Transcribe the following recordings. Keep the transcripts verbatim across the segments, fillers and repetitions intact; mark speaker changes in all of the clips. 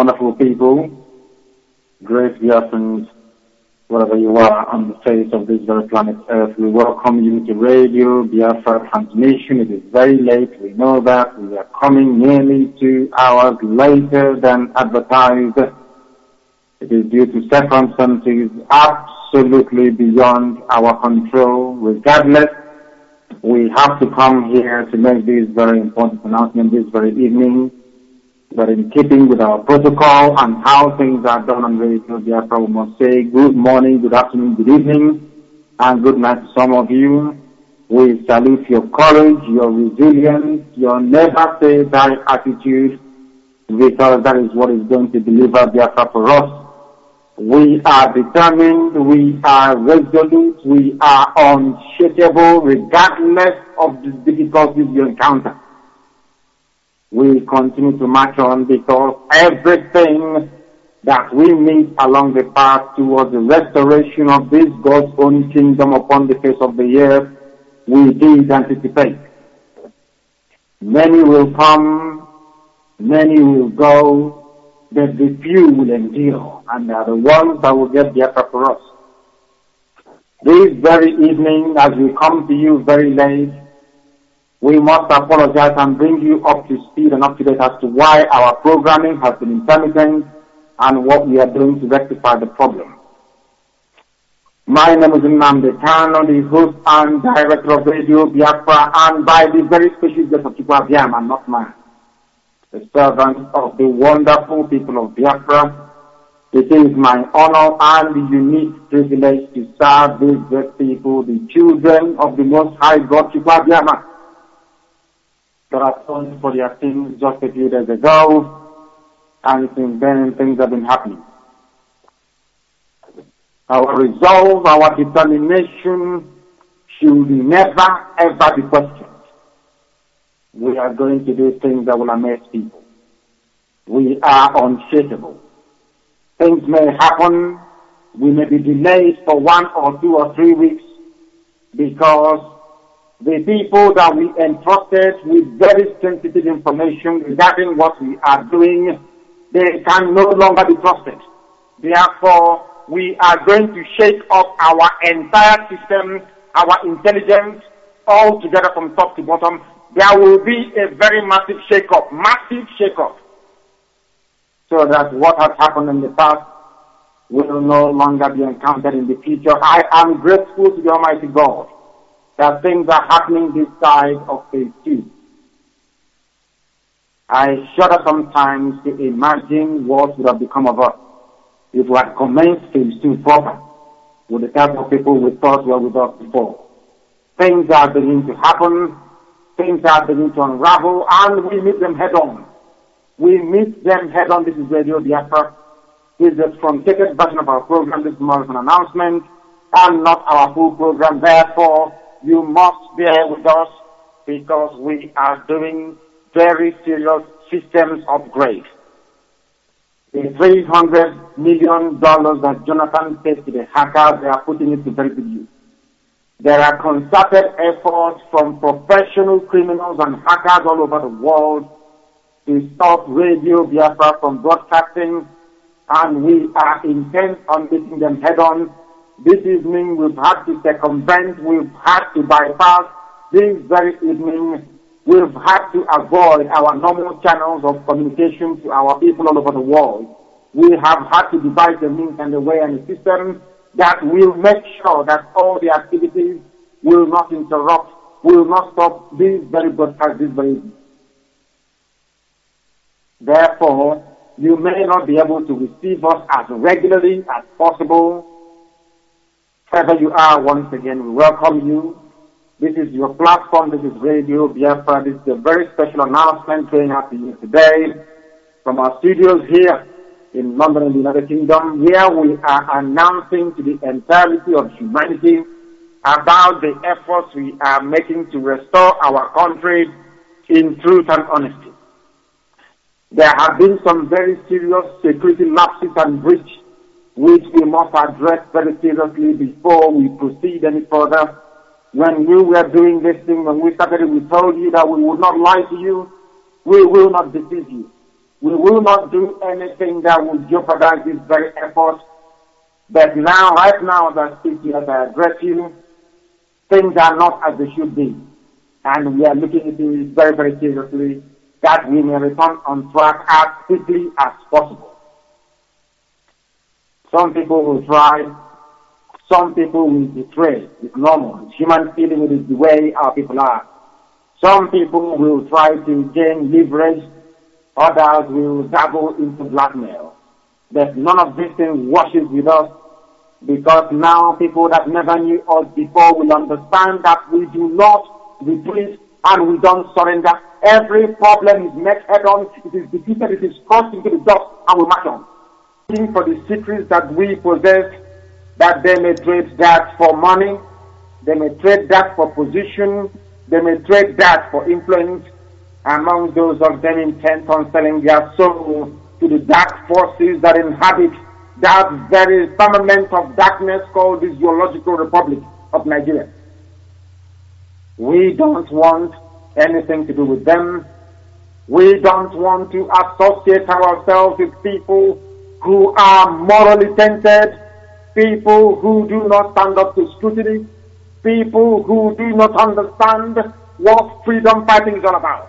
Speaker 1: wonderful people, great dear friends, wherever you are on the face of this very planet Earth. We welcome you to Radio Biafra Transmission. It is very late. We know that. We are coming nearly two hours later than advertised. It is due to circumstances absolutely beyond our control. Regardless, we have to come here to make this very important announcement this very evening. But in keeping with our protocol and how things are done on Radio Biafra, we must say good morning, good afternoon, good evening, and good night to some of you. We salute your courage, your resilience, your never say die attitude, because that is what is going to deliver Biafra for us. We are determined, we are resolute, we are unshakable regardless of the difficulties you encounter. We continue to march on because everything that we meet along the path towards the restoration of this God's own kingdom upon the face of the earth, we did anticipate. Many will come, many will go, but the few will endure, and they are the ones that will get the effort for us. This very evening, as we come to you very late, we must apologize and bring you up to speed and up to date as to why our programming has been intermittent and what we are doing to rectify the problem. My name is Nnamdi Kanu, the host and director of Radio Biafra, and by the very special grace of Chukwu Abiyam and not mine, the servant of the wonderful people of Biafra. It is my honor and the unique privilege to serve these great people, the children of the Most High God, Chukwu Abiyam, that are sorry for their sins just a few days ago, and since then things have been happening. Our resolve, our determination should never ever be questioned. We are going to do things that will amaze people. We are unshakable. Things may happen, we may be delayed for one or two or three weeks because the people that we entrusted with very sensitive information regarding what we are doing, they can no longer be trusted. Therefore, we are going to shake up our entire system, our intelligence, all together from top to bottom. There will be a very massive shake-up, massive shake-up, so that what has happened in the past will no longer be encountered in the future. I am grateful to the Almighty God that things are happening this side of phase two. I shudder sometimes to imagine what would have become of us if we had commenced phase two proper with the type of people we thought were with us before. Things are beginning to happen, things are beginning to unravel, and we meet them head on. We meet them head on. This is Radio Biafra. This is a truncated version of our program. This is more of an announcement and not our full program. Therefore, you must bear with us because we are doing very serious systems upgrade. The three hundred million dollars that Jonathan paid to the hackers, they are putting it to very good use. There are concerted efforts from professional criminals and hackers all over the world to stop Radio Biafra from broadcasting, and we are intent on meeting them head on. This evening we've had to circumvent, we've had to bypass. This very evening we've had to avoid our normal channels of communication to our people all over the world. We have had to devise the means and the way and the system that will make sure that all the activities will not interrupt, will not stop this very broadcast this very evening. Therefore, you may not be able to receive us as regularly as possible. Wherever you are, once again, we welcome you. This is your platform. This is Radio Biafra. This is a very special announcement going out to you today from our studios here in London in the United Kingdom, where we are announcing to the entirety of humanity about the efforts we are making to restore our country in truth and honesty. There have been some very serious security lapses and breach which we must address very seriously before we proceed any further. When we were doing this thing, when we started, we told you that we would not lie to you, we will not deceive you. We will not do anything that will jeopardize this very effort. But now, right now, as I speak to you, as I address you, things are not as they should be. And we are looking at it very, very seriously, that we may return on track as quickly as possible. Some people will try, some people will betray. It's normal. It's human feeling. It is the way our people are. Some people will try to gain leverage. Others will dabble into blackmail. But none of these things washes with us, because now people that never knew us before will understand that we do not retreat and we don't surrender. Every problem is met head on. It is defeated. It is crushed into the dust, and we march on. Looking for the secrets that we possess, that they may trade that for money, they may trade that for position, they may trade that for influence, among those of them intent on selling their soul to the dark forces that inhabit that very firmament of darkness called the Zoological Republic of Nigeria. We don't want anything to do with them. We don't want to associate ourselves with people who are morally tainted, people who do not stand up to scrutiny, people who do not understand what freedom fighting is all about.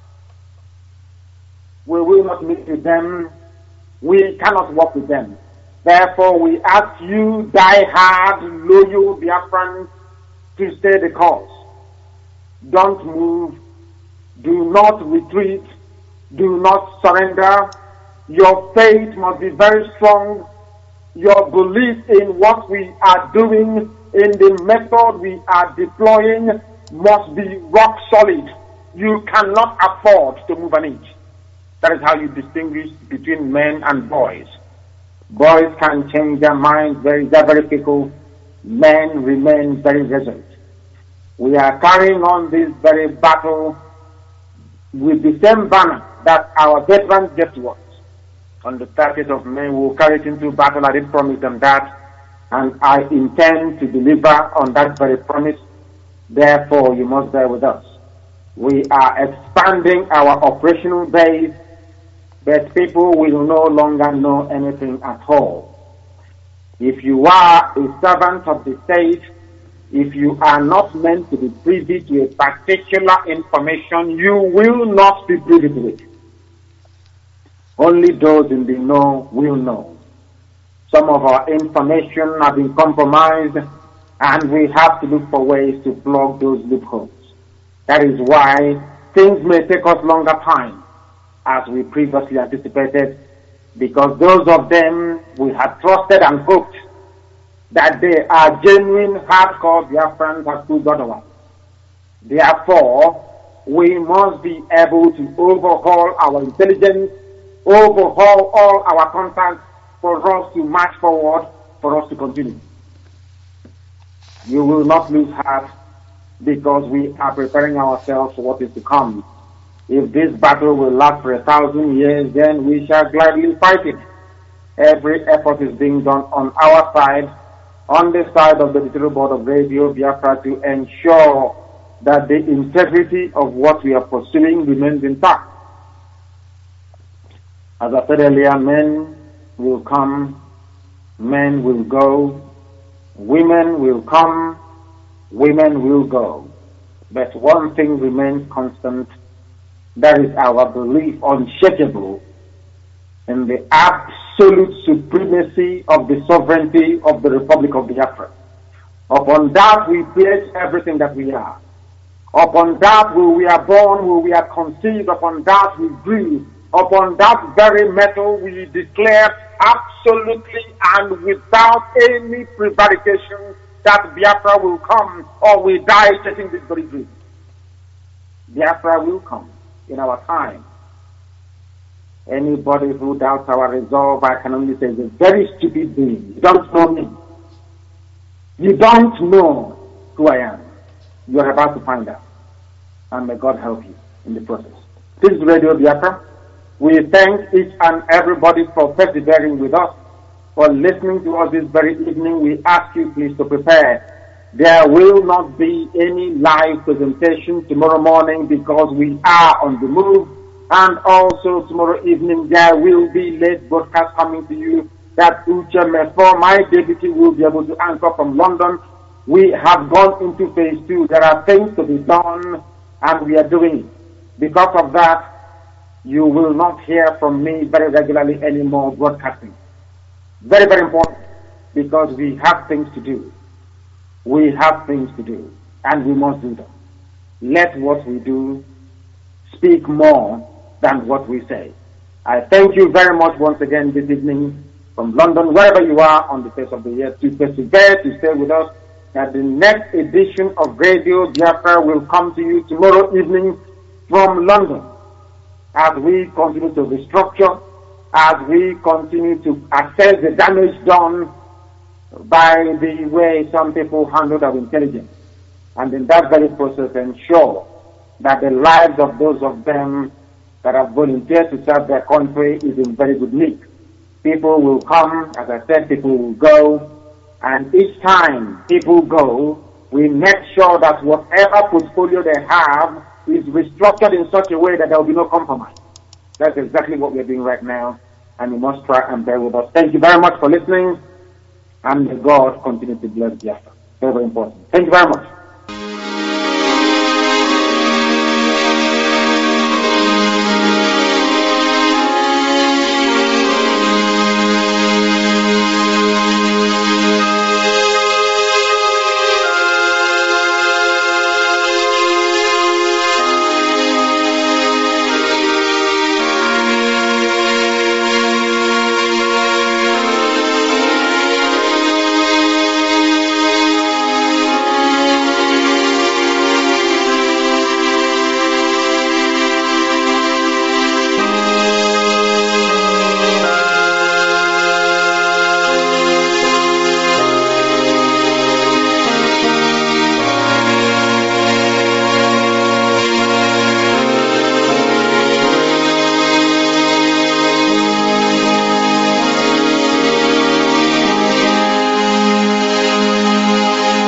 Speaker 1: We will not meet with them. We cannot work with them. Therefore, we ask you, die-hard, loyal Biafrans, to stay the course. Don't move. Do not retreat. Do not surrender. Your faith must be very strong. Your belief in what we are doing, in the method we are deploying, must be rock solid. You cannot afford to move an inch. That is how you distinguish between men and boys. Boys can change their minds, very, they're very fickle. Men remain very resolute. We are carrying on this very battle with the same banner that our veterans gave to us. On the thirtieth of May, we will carry it into battle. I did promise them that, and I intend to deliver on that very promise. Therefore, you must bear with us. We are expanding our operational base, but people will no longer know anything at all. If you are a servant of the state, if you are not meant to be privy to a particular information, you will not be privy to it. Only those in the know will know. Some of our information have been compromised, and we have to look for ways to plug those loopholes. That is why things may take us longer time, as we previously anticipated, because those of them we had trusted and hoped that they are genuine, hardcore Biafrans have proved otherwise. Therefore, we must be able to overhaul our intelligence, overhaul all our contacts for us to march forward, for us to continue. You will not lose heart, because we are preparing ourselves for what is to come. If this battle will last for a thousand years, then we shall gladly fight it. Every effort is being done on our side, on the side of the Editorial Board of Radio Biafra, to ensure that the integrity of what we are pursuing remains intact. As I said earlier, men will come, men will go, women will come, women will go. But one thing remains constant, that is our belief, unshakable, in the absolute supremacy of the sovereignty of the Republic of Biafra. Upon that we place everything that we are. Upon that where we are born, where we are conceived, upon that we breathe. Upon that very metal we declare absolutely and without any prevarication that Biafra will come, or we die chasing this very dream. Biafra will come in our time. Anybody who doubts our resolve, I can only say, is a very stupid being. You don't know me. You don't know who I am. You are about to find out. And may God help you in the process. This is Radio Biafra. We thank each and everybody for persevering with us, for listening to us this very evening. We ask you please to prepare. There will not be any live presentation tomorrow morning because we are on the move. And also tomorrow evening there will be late broadcast coming to you that Uche Mefo, my deputy, will be able to anchor from London. We have gone into phase two. There are things to be done and we are doing it. Because of that, you will not hear from me very regularly anymore broadcasting. Very, very important, because we have things to do. We have things to do, and we must do them. Let what we do speak more than what we say. I thank you very much once again this evening from London, wherever you are on the face of the earth, to persevere, to stay with us. That the next edition of Radio Biafra will come to you tomorrow evening from London, as we continue to restructure, as we continue to assess the damage done by the way some people handle our intelligence. And in that very process, ensure that the lives of those of them that have volunteered to serve their country is in very good nick. People will come, as I said, people will go, and each time people go, we make sure that whatever portfolio they have is restructured in such a way that there will be no compromise. That's exactly what we're doing right now, and you must try and bear with us. Thank you very much for listening, and may God continue to bless Biafra. Very, very important. Thank you very much.